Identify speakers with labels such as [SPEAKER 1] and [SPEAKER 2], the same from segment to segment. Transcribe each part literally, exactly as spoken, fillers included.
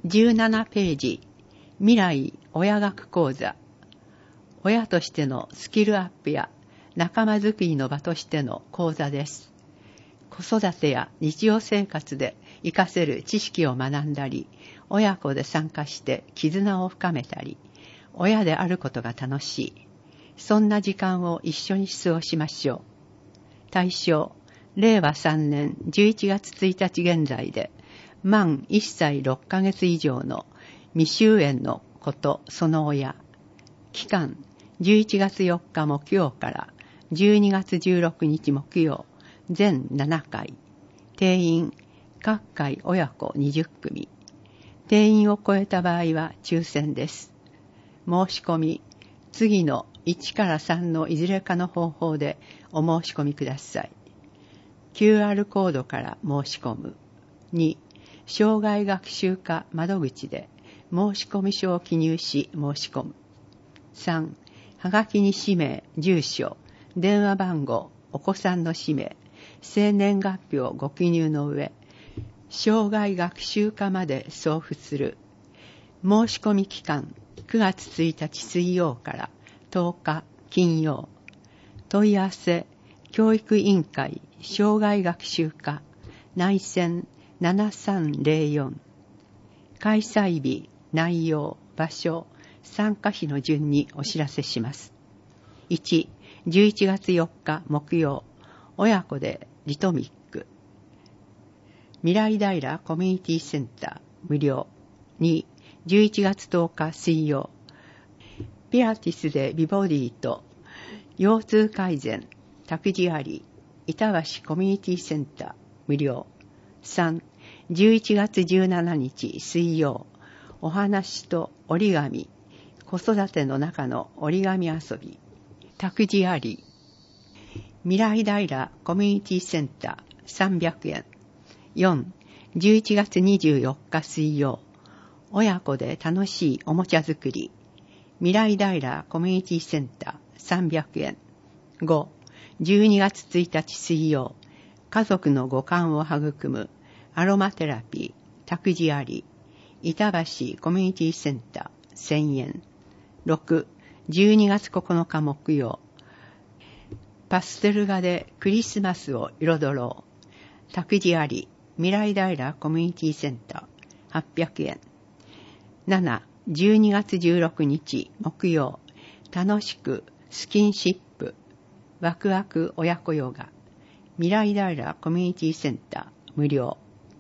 [SPEAKER 1] じゅうななページ、未来親学講座。親としてのスキルアップや仲間づくりの場としての講座です。子育てや日常生活で活かせる知識を学んだり、親子で参加して絆を深めたり、親であることが楽しい。そんな時間を一緒に過ごしましょう。対象、れいわさんねんじゅういちがつついたち現在で、満いっさいろっかげつ以上の未就園の子とその親。期間、じゅういちがつよっか木曜からじゅうにがつじゅうろくにち木曜、全ななかい。定員、各回親子にじゅっくみ。定員を超えた場合は抽選です。申し込み、次のいちからさんのいずれかの方法でお申し込みください。キューアール コードから申し込む。に、障害学習課窓口で申し込み書を記入し申し込む。さん、はがきに氏名、住所、電話番号、お子さんの氏名、生年月日をご記入の上、障害学習課まで送付する。申し込み期間、くがつついたち水曜からとおか金曜。問い合わせ、教育委員会障害学習課内線ななさんぜろよん。開催日、内容、場所、参加費の順にお知らせします。いち、じゅういちがつよっか木曜、親子でリトミック。未来平コミュニティセンター無料。に、じゅういちがつとおか水曜、ピラティスで美ボディと腰痛改善、託児あり、板橋コミュニティセンター無料。さん、じゅういちがつじゅうしちにち水曜、お話と折り紙、子育ての中の折り紙遊び、託児あり、未来平コミュニティセンターさんびゃくえん。よん、じゅういちがつにじゅうよっか水曜、親子で楽しいおもちゃ作り、未来平コミュニティセンターさんびゃくえん。ご、じゅうにがつついたち水曜、家族の五感を育むアロマテラピー、託児あり、板橋コミュニティセンターせんえん。ろく、じゅうにがつここのか木曜、パステル画でクリスマスを彩ろう。託児あり、未来平コミュニティセンターはっぴゃくえん。なな、じゅうにがつじゅうろくにち木曜、楽しくスキンシップ、ワクワク親子ヨガ、未来平コミュニティセンター無料。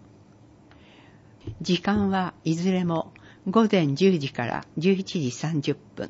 [SPEAKER 1] 時間はいずれもごぜんじゅうじからじゅういちじさんじゅっぷん。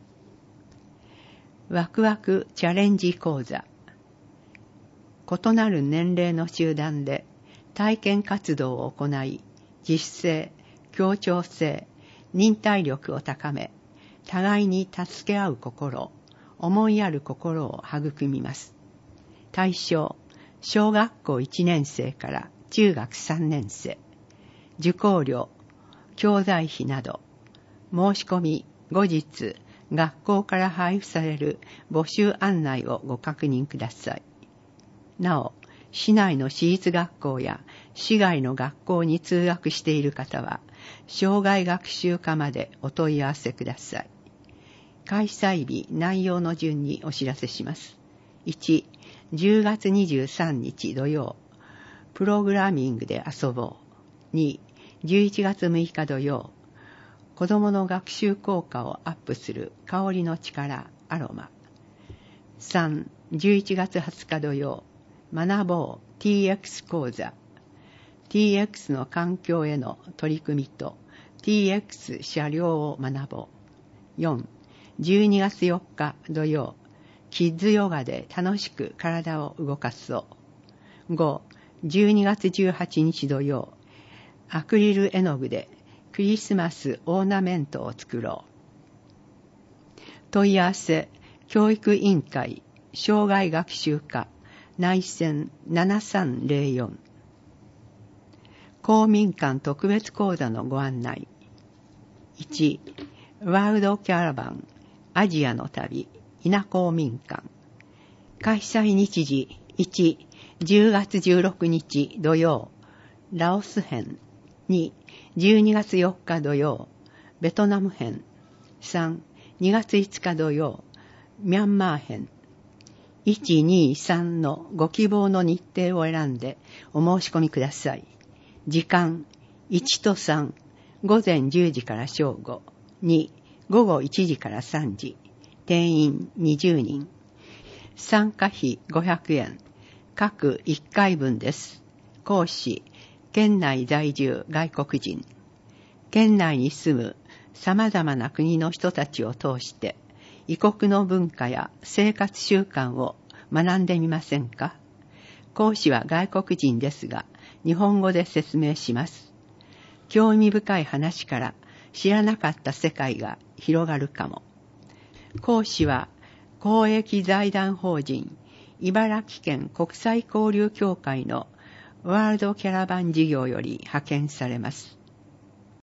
[SPEAKER 1] ワクワクチャレンジ講座。異なる年齢の集団で体験活動を行い、自主性、協調性、忍耐力を高め、互いに助け合う心、思いやる心を育みます。対象、小学校いちねんせいから中学さんねんせい。受講料、教材費など、申し込み、後日、学校から配布される募集案内をご確認ください。なお、市内の私立学校や市外の学校に通学している方は、障害学習課までお問い合わせください。開催日、内容の順にお知らせします。いち、じゅうがつにじゅうさんにち土曜、プログラミングで遊ぼう。に、じゅういちがつむいか土曜、子供の学習効果をアップする香りの力アロマ。さん、じゅういちがつはつか土曜、学ぼう ティーエックス 講座。ティーエックス の環境への取り組みと ティーエックス 車両を学ぼう。よん、じゅうにがつよっか土曜、キッズヨガで楽しく体を動かそう。ご、じゅうにがつじゅうはちにち土曜、アクリル絵の具でクリスマスオーナメントを作ろう。問い合わせ、教育委員会障害学習課内線ななさんぜろよん。公民館特別講座のご案内。いち、ワールドキャラバンアジアの旅稲公民館。開催日時いち、じゅうがつじゅうろくにち土曜、ラオス編。に、 じゅうにがつよっか土曜、ベトナム編。さん、にがついつか土曜、ミャンマー編。いち、に、さんのご希望の日程を選んでお申し込みください。時間、いちとさん、午前じゅうじから正午。に、午後いちじからさんじ。定員にじゅうにん。参加費ごひゃくえん。各いっかいぶんです。講師、県内在住外国人。県内に住む様々な国の人たちを通して、異国の文化や生活習慣を学んでみませんか？講師は外国人ですが、日本語で説明します。興味深い話から知らなかった世界が広がるかも。講師は公益財団法人茨城県国際交流協会のワールドキャラバン事業より派遣されます。